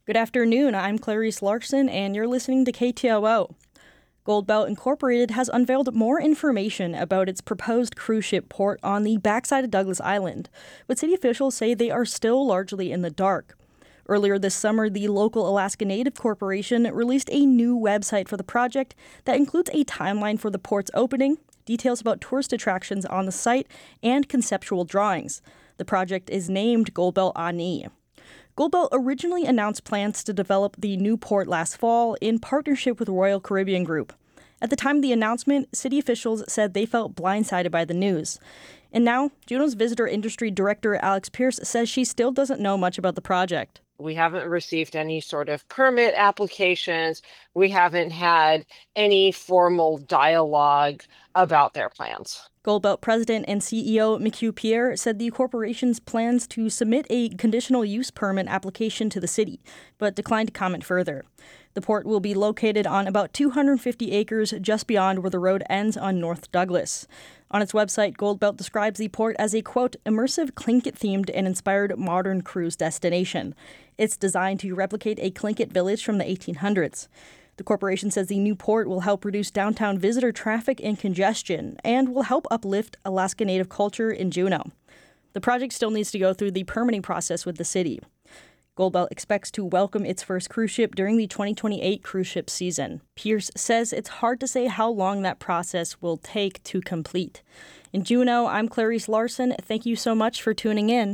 Good afternoon. I'm Clarice Larson, and you're listening to KTOO. Goldbelt Incorporated has unveiled more information about its proposed cruise ship port on the backside of Douglas Island, but city officials say they are still largely in the dark. Earlier this summer, the local Alaska Native Corporation released a new website for the project that includes a timeline for the port's opening, details about tourist attractions on the site, and conceptual drawings. The project is named Goldbelt Ani. Goldbelt originally announced plans to develop the new port last fall in partnership with Royal Caribbean Group. At the time of the announcement, city officials said they felt blindsided by the news. And now, Juneau's visitor industry director Alex Pierce says she still doesn't know much about the project. We haven't received any sort of permit applications. We haven't had any formal dialogue about their plans. Goldbelt president and CEO McHugh Pierre said the corporation's plans to submit a conditional use permit application to the city, but declined to comment further. The port will be located on about 250 acres just beyond where the road ends on North Douglas. On its website, Goldbelt describes the port as a, quote, immersive Tlingit-themed and inspired modern cruise destination. It's designed to replicate a Tlingit village from the 1800s. The corporation says the new port will help reduce downtown visitor traffic and congestion and will help uplift Alaska Native culture in Juneau. The project still needs to go through the permitting process with the city. Goldbelt expects to welcome its first cruise ship during the 2028 cruise ship season. Pierce says it's hard to say how long that process will take to complete. In Juneau, I'm Clarice Larson. Thank you so much for tuning in.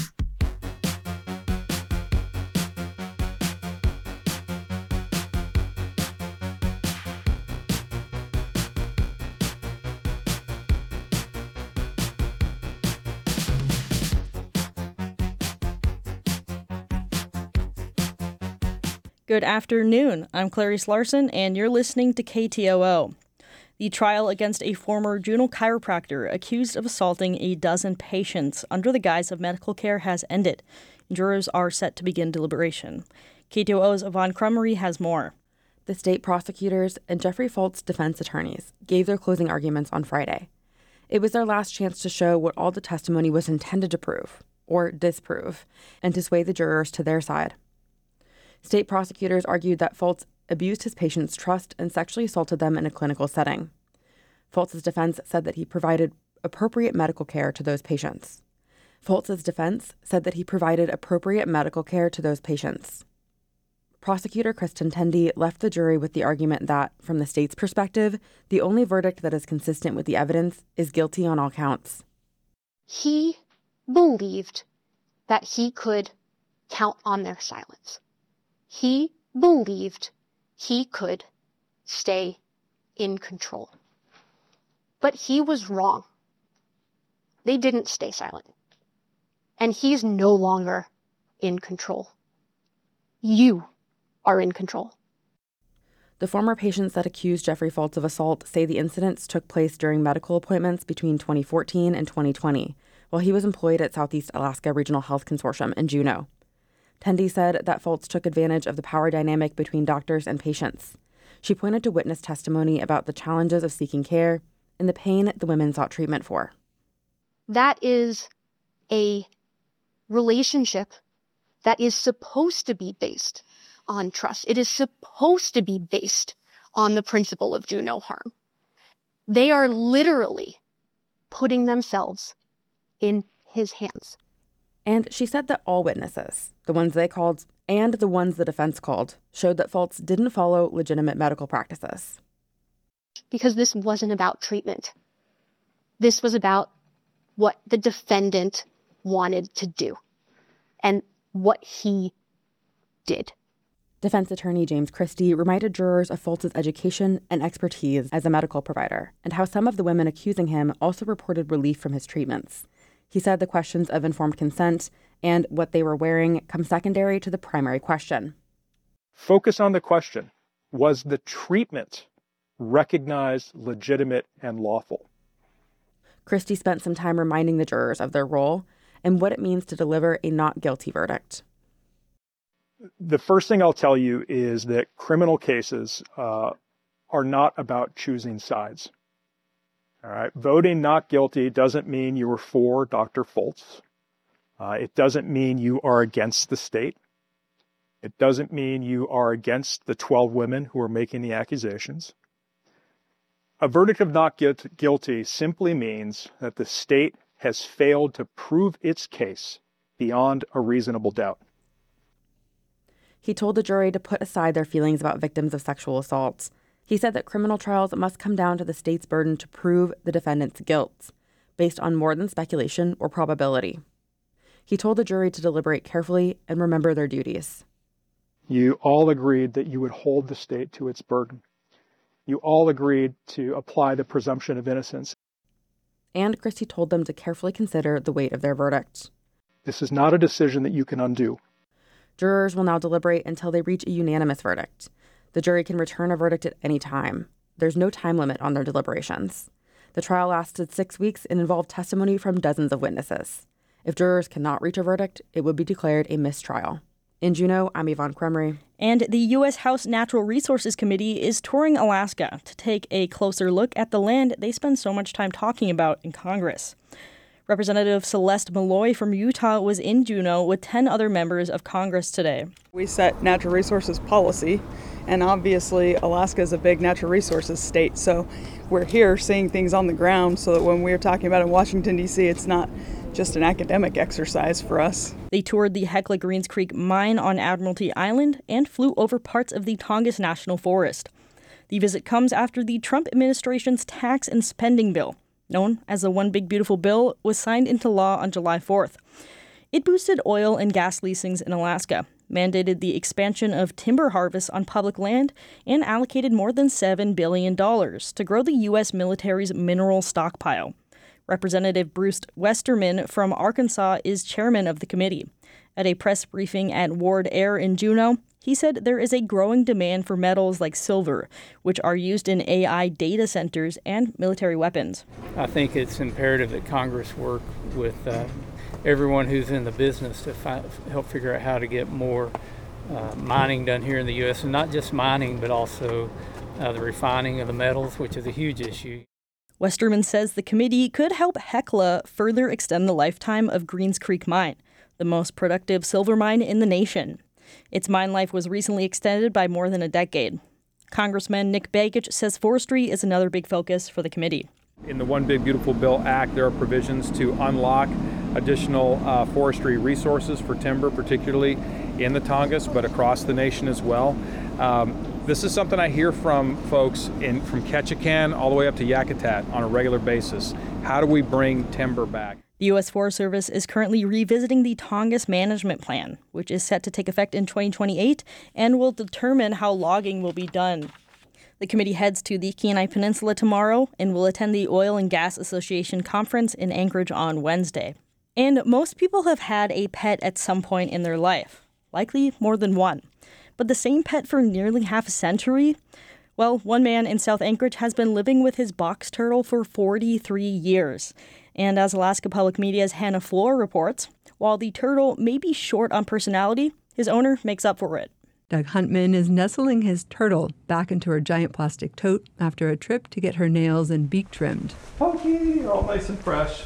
Good afternoon. I'm Clarice Larson, and you're listening to KTOO. The trial against a former Juneau chiropractor accused of assaulting a dozen patients under the guise of medical care has ended. Jurors are set to begin deliberation. KTOO's Yvonne Crummery has more. The state prosecutors and Jeffrey Folt's defense attorneys gave their closing arguments on Friday. It was their last chance to show what all the testimony was intended to prove, or disprove, and to sway the jurors to their side. State prosecutors argued that Foltz abused his patients' trust and sexually assaulted them in a clinical setting. Foltz's defense said that he provided appropriate medical care to those patients. Prosecutor Kristen Tendy left the jury with the argument that, from the state's perspective, the only verdict that is consistent with the evidence is guilty on all counts. He believed that he could count on their silence. He believed he could stay in control. But he was wrong. They didn't stay silent. And he's no longer in control. You are in control. The former patients that accused Jeffrey Foltz of assault say the incidents took place during medical appointments between 2014 and 2020, while he was employed at Southeast Alaska Regional Health Consortium in Juneau. Tendy said that Foltz took advantage of the power dynamic between doctors and patients. She pointed to witness testimony about the challenges of seeking care and the pain the women sought treatment for. That is a relationship that is supposed to be based on trust. It is supposed to be based on the principle of do no harm. They are literally putting themselves in his hands. And she said that all witnesses, the ones they called and the ones the defense called, showed that Foltz didn't follow legitimate medical practices. Because this wasn't about treatment. This was about what the defendant wanted to do and what he did. Defense attorney James Christie reminded jurors of Foltz's education and expertise as a medical provider and how some of the women accusing him also reported relief from his treatments. He said the questions of informed consent and what they were wearing come secondary to the primary question. Focus on the question. Was the treatment recognized, legitimate, and lawful? Christie spent some time reminding the jurors of their role and what it means to deliver a not guilty verdict. The first thing I'll tell you is that criminal cases are not about choosing sides. All right. Voting not guilty doesn't mean you were for Dr. Foltz. It doesn't mean you are against the state. It doesn't mean you are against the 12 women who are making the accusations. A verdict of not guilty simply means that the state has failed to prove its case beyond a reasonable doubt. He told the jury to put aside their feelings about victims of sexual assaults. He said that criminal trials must come down to the state's burden to prove the defendant's guilt, based on more than speculation or probability. He told the jury to deliberate carefully and remember their duties. You all agreed that you would hold the state to its burden. You all agreed to apply the presumption of innocence. And Christie told them to carefully consider the weight of their verdict. This is not a decision that you can undo. Jurors will now deliberate until they reach a unanimous verdict. The jury can return a verdict at any time. There's no time limit on their deliberations. The trial lasted 6 weeks and involved testimony from dozens of witnesses. If jurors cannot reach a verdict, it would be declared a mistrial. In Juneau, I'm Yvonne Kremry. And the U.S. House Natural Resources Committee is touring Alaska to take a closer look at the land they spend so much time talking about in Congress. Representative Celeste Malloy from Utah was in Juneau with 10 other members of Congress today. We set natural resources policy, and obviously Alaska is a big natural resources state, so we're here seeing things on the ground so that when we're talking about it in Washington, D.C., it's not just an academic exercise for us. They toured the Hecla Greens Creek mine on Admiralty Island and flew over parts of the Tongass National Forest. The visit comes after the Trump administration's tax and spending bill, known as the One Big Beautiful Bill, was signed into law on July 4th. It boosted oil and gas leasings in Alaska, mandated the expansion of timber harvests on public land, and allocated more than $7 billion to grow the U.S. military's mineral stockpile. Representative Bruce Westerman from Arkansas is chairman of the committee. At a press briefing at Ward Air in Juneau, he said there is a growing demand for metals like silver, which are used in AI data centers and military weapons. I think it's imperative that Congress work with everyone who's in the business to help figure out how to get more mining done here in the U.S., and not just mining, but also the refining of the metals, which is a huge issue. Westerman says the committee could help Hecla further extend the lifetime of Greens Creek Mine, the most productive silver mine in the nation. Its mine life was recently extended by more than a decade. Congressman Nick Begich says forestry is another big focus for the committee. In the One Big Beautiful Bill Act, there are provisions to unlock additional forestry resources for timber, particularly in the Tongass, but across the nation as well. This is something I hear from folks from Ketchikan all the way up to Yakutat on a regular basis. How do we bring timber back? The U.S. Forest Service is currently revisiting the Tongass Management Plan, which is set to take effect in 2028 and will determine how logging will be done. The committee heads to the Kenai Peninsula tomorrow and will attend the Oil and Gas Association conference in Anchorage on Wednesday. And most people have had a pet at some point in their life, likely more than one. But the same pet for nearly half a century? Well, one man in South Anchorage has been living with his box turtle for 43 years. And as Alaska Public Media's Hannah Floor reports, while the turtle may be short on personality, his owner makes up for it. Doug Huntman is nestling his turtle back into her giant plastic tote after a trip to get her nails and beak trimmed. Pokey, you're all nice and fresh.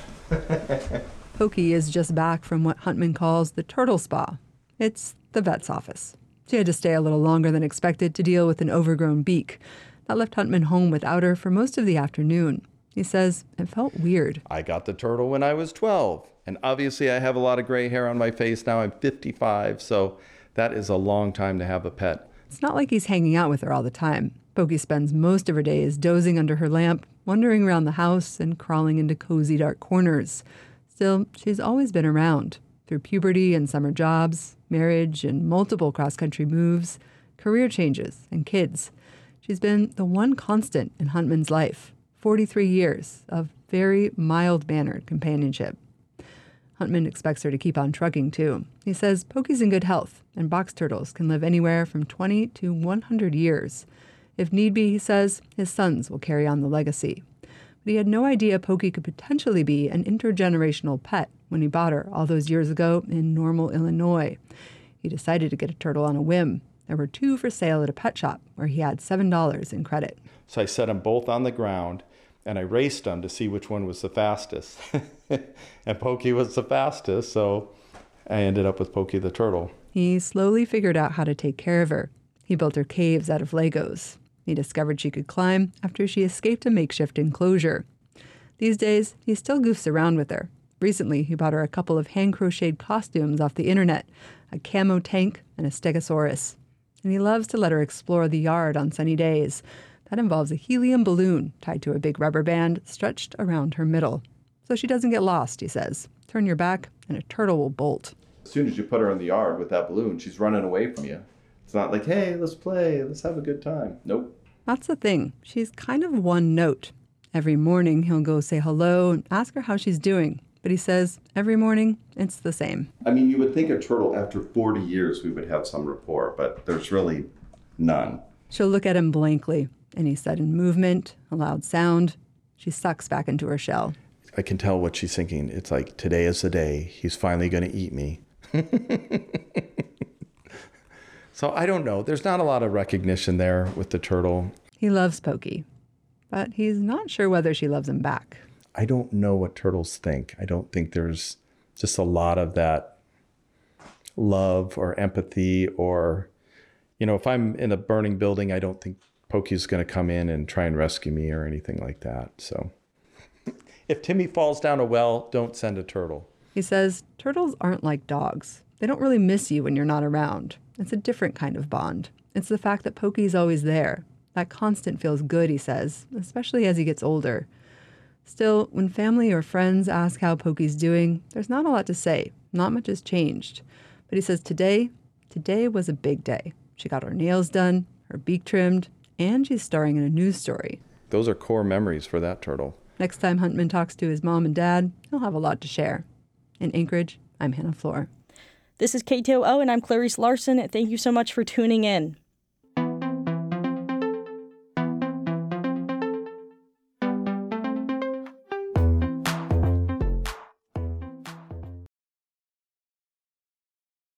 Pokey is just back from what Huntman calls the turtle spa. It's the vet's office. She had to stay a little longer than expected to deal with an overgrown beak. That left Huntman home without her for most of the afternoon. He says it felt weird. I got the turtle when I was 12, and obviously I have a lot of gray hair on my face now. I'm 55, so that is a long time to have a pet. It's not like he's hanging out with her all the time. Pokey spends most of her days dozing under her lamp, wandering around the house, and crawling into cozy dark corners. Still, she's always been around. Through puberty and summer jobs, marriage and multiple cross-country moves, career changes, and kids. She's been the one constant in Huntman's life. 43 years of very mild-mannered companionship. Huntman expects her to keep on trucking, too. He says Pokey's in good health, and box turtles can live anywhere from 20 to 100 years. If need be, he says, his sons will carry on the legacy. But he had no idea Pokey could potentially be an intergenerational pet when he bought her all those years ago in Normal, Illinois. He decided to get a turtle on a whim. There were 2 for sale at a pet shop where he had $7 in credit. So I set them both on the ground, and I raced them to see which one was the fastest. And Pokey was the fastest, so I ended up with Pokey the turtle. He slowly figured out how to take care of her. He built her caves out of Legos. He discovered she could climb after she escaped a makeshift enclosure. These days, he still goofs around with her. Recently, he bought her a couple of hand-crocheted costumes off the internet, a camo tank and a stegosaurus. And he loves to let her explore the yard on sunny days. That involves a helium balloon tied to a big rubber band stretched around her middle. So she doesn't get lost, he says. Turn your back and a turtle will bolt. As soon as you put her in the yard with that balloon, she's running away from you. It's not like, hey, let's play, let's have a good time. Nope. That's the thing. She's kind of one note. Every morning, he'll go say hello and ask her how she's doing. But he says every morning, it's the same. I mean, you would think a turtle, after 40 years, we would have some rapport, but there's really none. She'll look at him blankly. Any sudden movement, a loud sound, she sucks back into her shell. I can tell what she's thinking. It's like, today is the day. He's finally going to eat me. So I don't know. There's not a lot of recognition there with the turtle. He loves Pokey, but he's not sure whether she loves him back. I don't know what turtles think. I don't think there's just a lot of that love or empathy or, if I'm in a burning building, I don't think Pokey's going to come in and try and rescue me or anything like that. So if Timmy falls down a well, don't send a turtle. He says turtles aren't like dogs. They don't really miss you when you're not around. It's a different kind of bond. It's the fact that Pokey's always there. That constant feels good, he says, especially as he gets older. Still, when family or friends ask how Pokey's doing, there's not a lot to say. Not much has changed. But he says today was a big day. She got her nails done, her beak trimmed, and she's starring in a news story. Those are core memories for that turtle. Next time Huntman talks to his mom and dad, he'll have a lot to share. In Anchorage, I'm Hannah Floor. This is KTOO, and I'm Clarice Larson. Thank you so much for tuning in.